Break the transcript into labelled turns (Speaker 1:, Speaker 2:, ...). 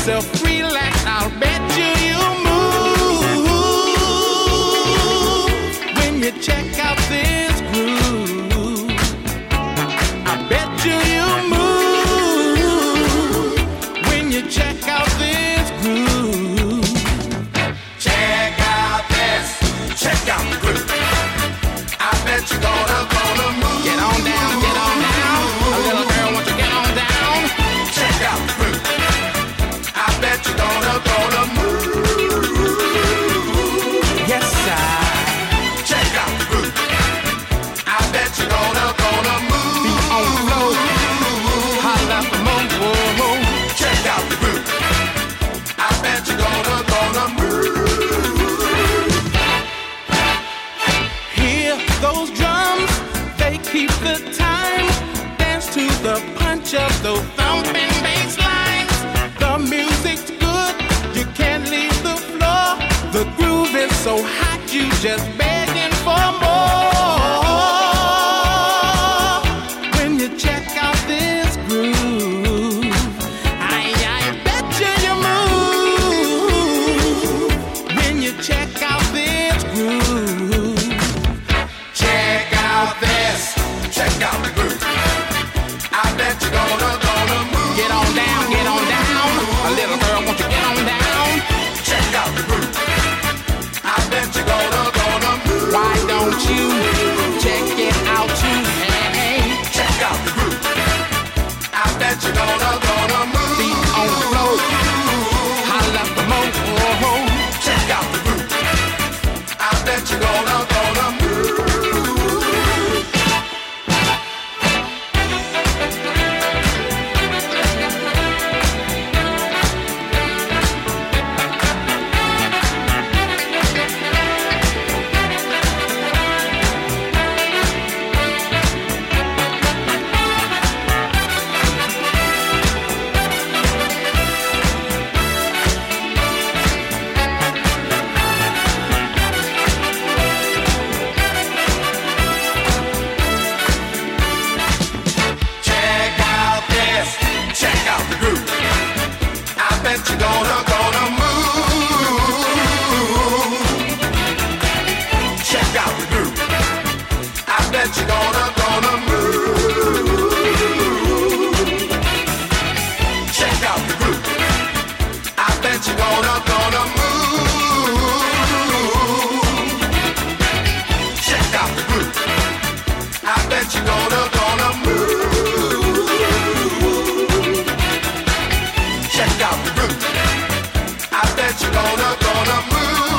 Speaker 1: yourself relax, I'll bet you'll move when you check out this groove. I bet you'll move when you check out this groove.
Speaker 2: Check out this, check out the groove. I bet you're gonna move.
Speaker 1: Get on down, get on down. A little girl, won't you get on down?
Speaker 2: Check out the groove. I bet you're gonna move.
Speaker 1: Yes, I.
Speaker 2: Check out the groove. I bet you're gonna move.
Speaker 1: Be on the floor. Holla for more. Whoa.
Speaker 2: Check out the groove. I bet you're gonna move.
Speaker 1: Hear those drums, they keep the time. Dance to the punch of those thumping bass lines. The music's good, you can't leave the floor. The groove is so hot, you just begging for more. When you check out this groove, I bet you move. When you check out this groove.
Speaker 2: Check out this, check out the groove. I bet you're gonna move.
Speaker 1: Get on down, get on down. A little girl, won't you get on down?
Speaker 2: Check out the groove. I bet you're gonna move.
Speaker 1: Why don't you check it out too? Hey,
Speaker 2: Check out the groove. I bet you're gonna move.
Speaker 1: feet on the floor. Holla for more.
Speaker 2: Check out the groove. I bet you're gonna move. Check out this, check out the groove. I bet you're gonna move. Check out the groove. I bet you're gonna move. Check out the groove. I bet you're gonna move. Check out the groove. I bet you're gonna move. Check out the groove. I bet you're gonna move.